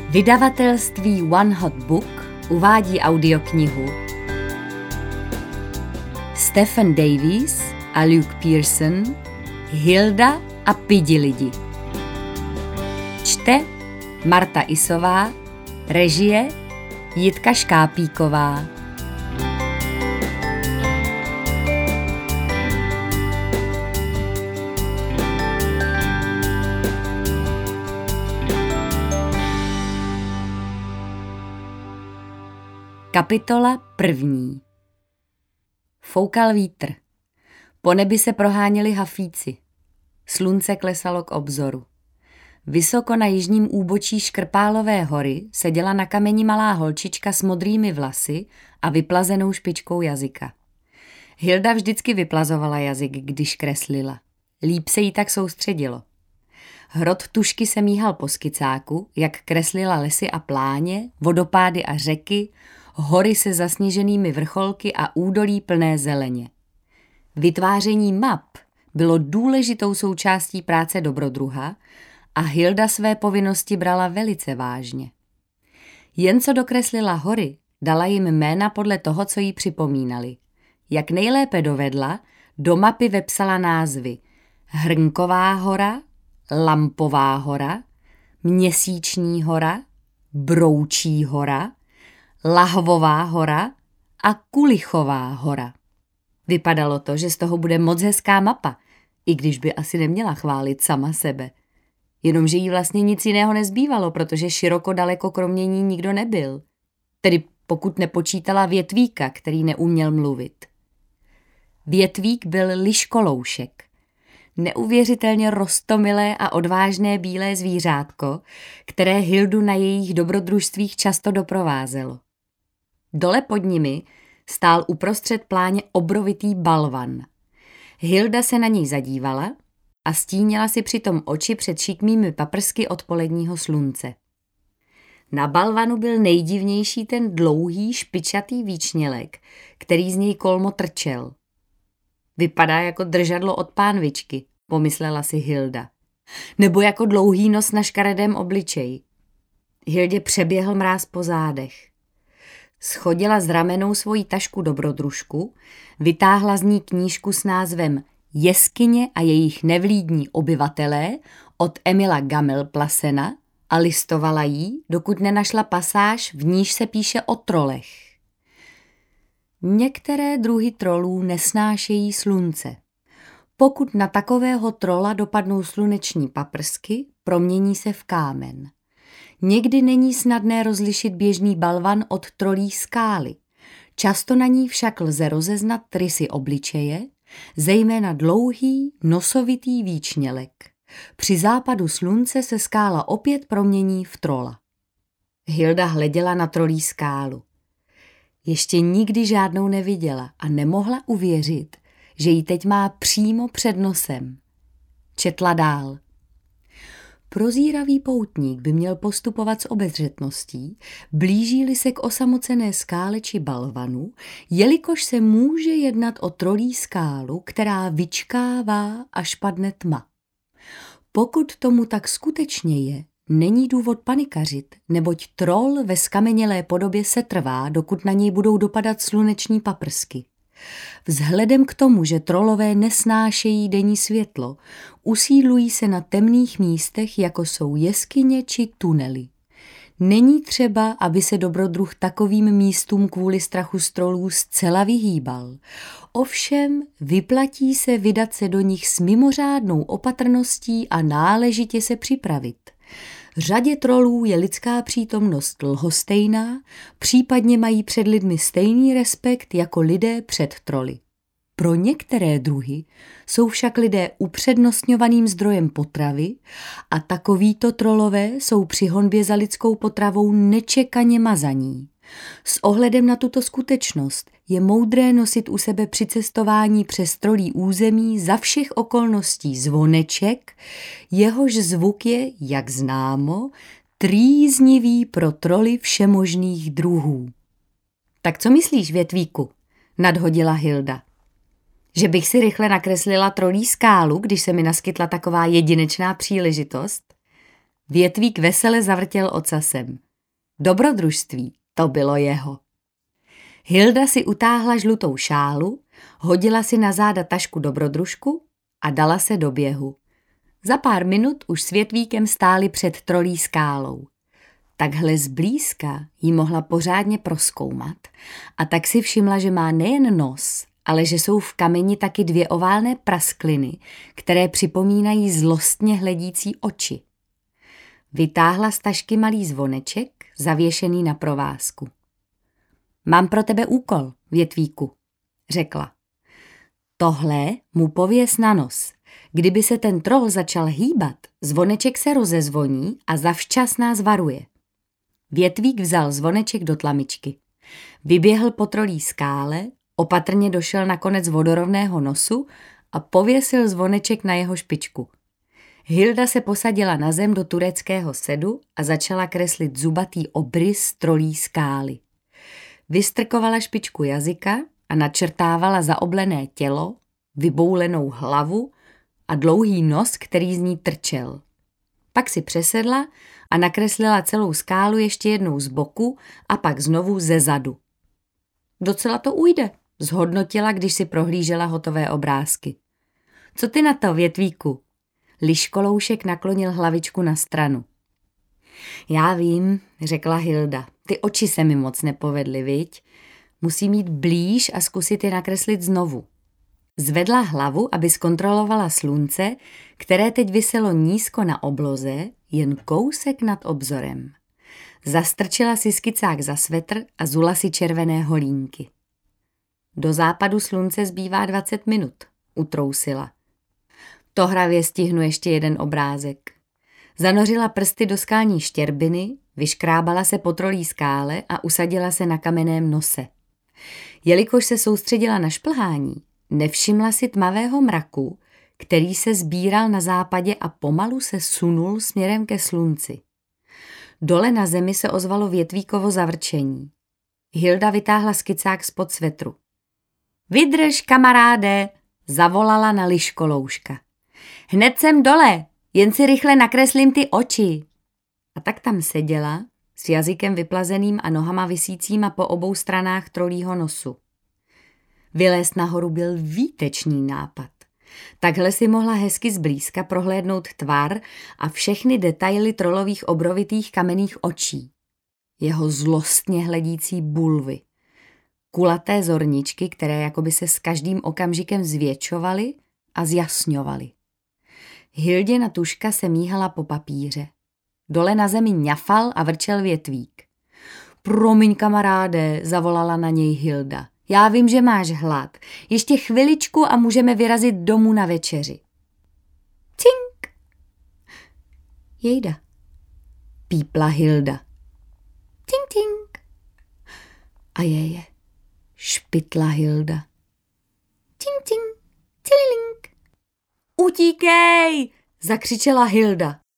Vydavatelství One Hot Book uvádí audioknihu Stephen Davies a Luke Pearson Hilda a pidi lidi. Čte Marta Isová, režie Jitka Škápíková. Kapitola 1. Foukal vítr. Po nebi se proháněli hafíci. Slunce klesalo k obzoru. Vysoko na jižním úbočí Škrpálové hory seděla na kameni malá holčička s modrými vlasy a vyplazenou špičkou jazyka. Hilda vždycky vyplazovala jazyk, když kreslila. Líp se jí tak soustředilo. Hrot tužky se míhal po skicáku, jak kreslila lesy a pláně, vodopády a řeky, hory se zasněženými vrcholky a údolí plné zeleně. Vytváření map bylo důležitou součástí práce dobrodruha a Hilda své povinnosti brala velice vážně. Jen co dokreslila hory, dala jim jména podle toho, co jí připomínali. Jak nejlépe dovedla, do mapy vepsala názvy Hrnková hora, Lampová hora, Měsíční hora, Broučí hora, Lahvová hora a Kulichová hora. Vypadalo to, že z toho bude moc hezká mapa, i když by asi neměla chválit sama sebe. Jenomže jí vlastně nic jiného nezbývalo, protože široko daleko kromě ní nikdo nebyl. Tedy pokud nepočítala Větvíka, který neuměl mluvit. Větvík byl liškoloušek. Neuvěřitelně roztomilé a odvážné bílé zvířátko, které Hildu na jejich dobrodružstvích často doprovázelo. Dole pod nimi stál uprostřed pláně obrovitý balvan. Hilda se na něj zadívala a stínila si přitom oči před šikmými paprsky od poledního slunce. Na balvanu byl nejdivnější ten dlouhý špičatý výčnělek, který z něj kolmo trčel. Vypadá jako držadlo od pánvičky, pomyslela si Hilda. Nebo jako dlouhý nos na škaredém obličeji. Hildě přeběhl mráz po zádech. Schodila z ramenou svoji tašku dobrodružku, vytáhla z ní knížku s názvem Jeskyně a jejich nevlídní obyvatelé od Emila Gamelplasena a listovala jí, dokud nenašla pasáž, v níž se píše o trolech. Některé druhy trolů nesnášejí slunce. Pokud na takového trola dopadnou sluneční paprsky, promění se v kámen. Někdy není snadné rozlišit běžný balvan od trolí skály. Často na ní však lze rozeznat rysy obličeje, zejména dlouhý, nosovitý výčnělek. Při západu slunce se skála opět promění v trola. Hilda hleděla na trolí skálu. Ještě nikdy žádnou neviděla a nemohla uvěřit, že ji teď má přímo před nosem. Četla dál. Prozíravý poutník by měl postupovat s obezřetností, blíží-li se k osamocené skále či balvanu, jelikož se může jednat o trolí skálu, která vyčkává, až padne tma. Pokud tomu tak skutečně je, není důvod panikařit, neboť trol ve skamenělé podobě setrvá, dokud na něj budou dopadat sluneční paprsky. Vzhledem k tomu, že trolové nesnášejí denní světlo, usídlují se na temných místech, jako jsou jeskyně či tunely. Není třeba, aby se dobrodruh takovým místům kvůli strachu z trolů zcela vyhýbal. Ovšem vyplatí se vydat se do nich s mimořádnou opatrností a náležitě se připravit. Řadě trolů je lidská přítomnost lhostejná, případně mají před lidmi stejný respekt jako lidé před troly. Pro některé druhy jsou však lidé upřednostňovaným zdrojem potravy a takovýto trolové jsou při honbě za lidskou potravou nečekaně mazaní. S ohledem na tuto skutečnost je moudré nosit u sebe při cestování přes trolí území za všech okolností zvoneček, jehož zvuk je, jak známo, trýznivý pro troly všemožných druhů. Tak co myslíš, Větvíku? Nadhodila Hilda. Že bych si rychle nakreslila trolí skálu, když se mi naskytla taková jedinečná příležitost? Větvík vesele zavrtěl ocasem. Dobrodružství, to bylo jeho. Hilda si utáhla žlutou šálu, hodila si na záda tašku dobrodružku a dala se do běhu. Za pár minut už s Větvíkem stáli před trolí skálou. Takhle zblízka jí mohla pořádně prozkoumat a tak si všimla, že má nejen nos, ale že jsou v kameni taky 2 oválné praskliny, které připomínají zlostně hledící oči. Vytáhla z tašky malý zvoneček, zavěšený na provázku. Mám pro tebe úkol, Větvíku, řekla. Tohle mu pověs na nos. Kdyby se ten troll začal hýbat, zvoneček se rozezvoní a zavčas nás varuje. Větvík vzal zvoneček do tlamičky. Vyběhl po trolí skále, opatrně došel na konec vodorovného nosu a pověsil zvoneček na jeho špičku. Hilda se posadila na zem do tureckého sedu a začala kreslit zubatý obrys trolí skály. Vystrkovala špičku jazyka a načrtávala zaoblené tělo, vyboulenou hlavu a dlouhý nos, který z ní trčel. Pak si přesedla a nakreslila celou skálu ještě jednou z boku a pak znovu ze zadu. Docela to ujde, zhodnotila, když si prohlížela hotové obrázky. Co ty na to, Větvíku? Liškoloušek naklonil hlavičku na stranu. Já vím, řekla Hilda, ty oči se mi moc nepovedly, viď? Musím jít blíž a zkusit je nakreslit znovu. Zvedla hlavu, aby zkontrolovala slunce, které teď viselo nízko na obloze, jen kousek nad obzorem. Zastrčila si skicák za svetr a zula si červené holínky. Do západu slunce zbývá 20 minut, utrousila. Tohravě stihnu ještě jeden obrázek. Zanořila prsty do skální štěrbiny, vyškrábala se po trolí skále a usadila se na kamenném nose. Jelikož se soustředila na šplhání, nevšimla si tmavého mraku, který se sbíral na západě a pomalu se sunul směrem ke slunci. Dole na zemi se ozvalo Větvíkovo zavrčení. Hilda vytáhla skicák spod svetru. Vydrž, kamaráde, zavolala na liškolouška. Hned jsem dole, jen si rychle nakreslím ty oči. A tak tam seděla, s jazykem vyplazeným a nohama visícíma po obou stranách trolího nosu. Vylézt nahoru byl výtečný nápad. Takhle si mohla hezky zblízka prohlédnout tvar a všechny detaily trolových obrovitých kamenných očí. Jeho zlostně hledící bulvy. Kulaté zorničky, které jakoby se s každým okamžikem zvětšovaly a zjasňovaly. Hilděna tuška se míhala po papíře. Dole na zemi ňafal a vrčel Větvík. Promiň, kamaráde, zavolala na něj Hilda. Já vím, že máš hlad. Ještě chviličku a můžeme vyrazit domů na večeři. Cink! Jejda, pípla Hilda. Tink, tink. A je, špitla Hilda. Tink, tink, cililink. Utíkej, zakřičela Hilda.